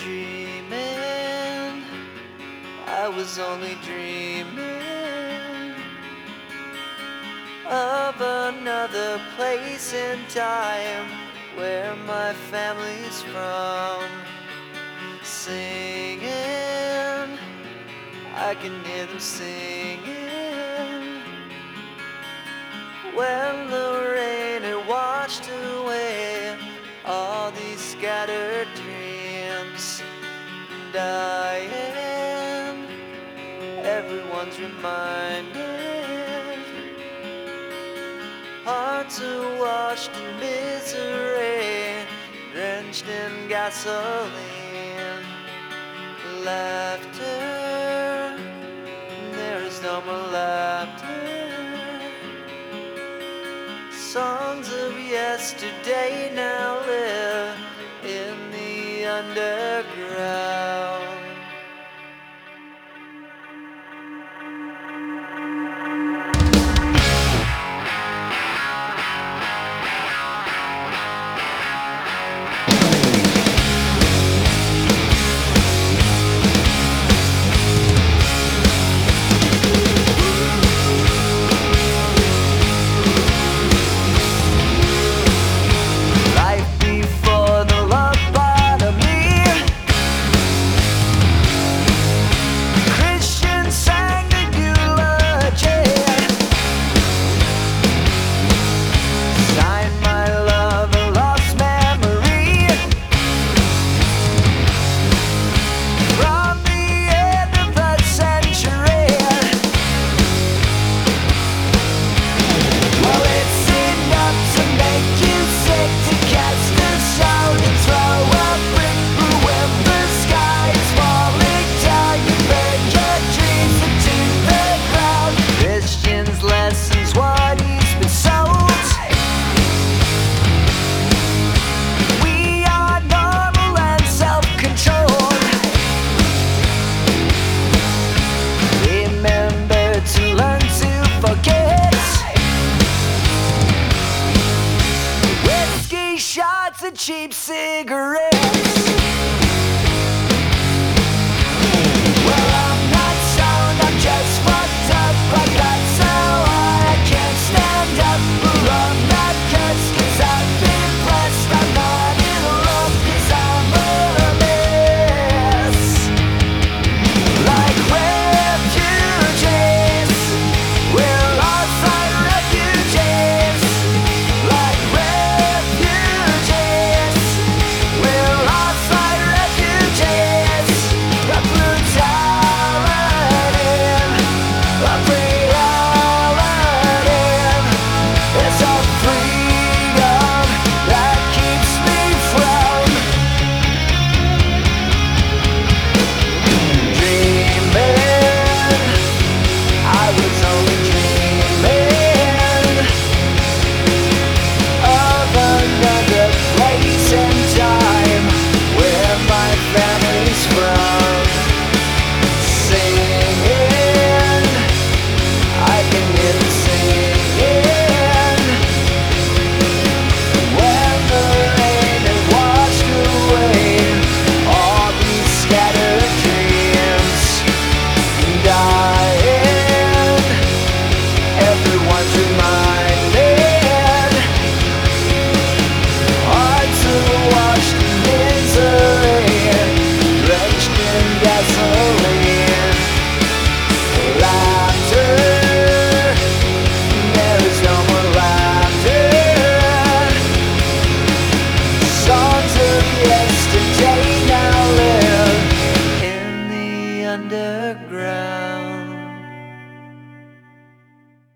dreaming, I was only dreaming of another place and time where my family's from. Singing, I can hear them singing when the rain had washed away all these scattered dreams. Dying, everyone's reminded, hearts are washed in misery, drenched in gasoline. Laughter, there is no more laughter. Songs of yesterday now live in the underground. Shots of cheap cigarettes. Well, I'm not stoned, I'm just fucked up. I got so high I can't stand up. But I'm not cursed 'cause I've been blessed. I'm not in love 'cause I'm a mess. Like refugees, we're lost like refugees. Like refugees, we're lost like refugees. The brutality, the reality, it's our freedom that keeps me from dreaming. I was only dreaming of another place and time where my family's from. Singing, I can hear them singing when the rain had washed away all these scattered dreams. Dying, everyone's reminded, hearts are washed in misery, drenched in gasoline. Laughter, there is no more laughter. Songs of yesterday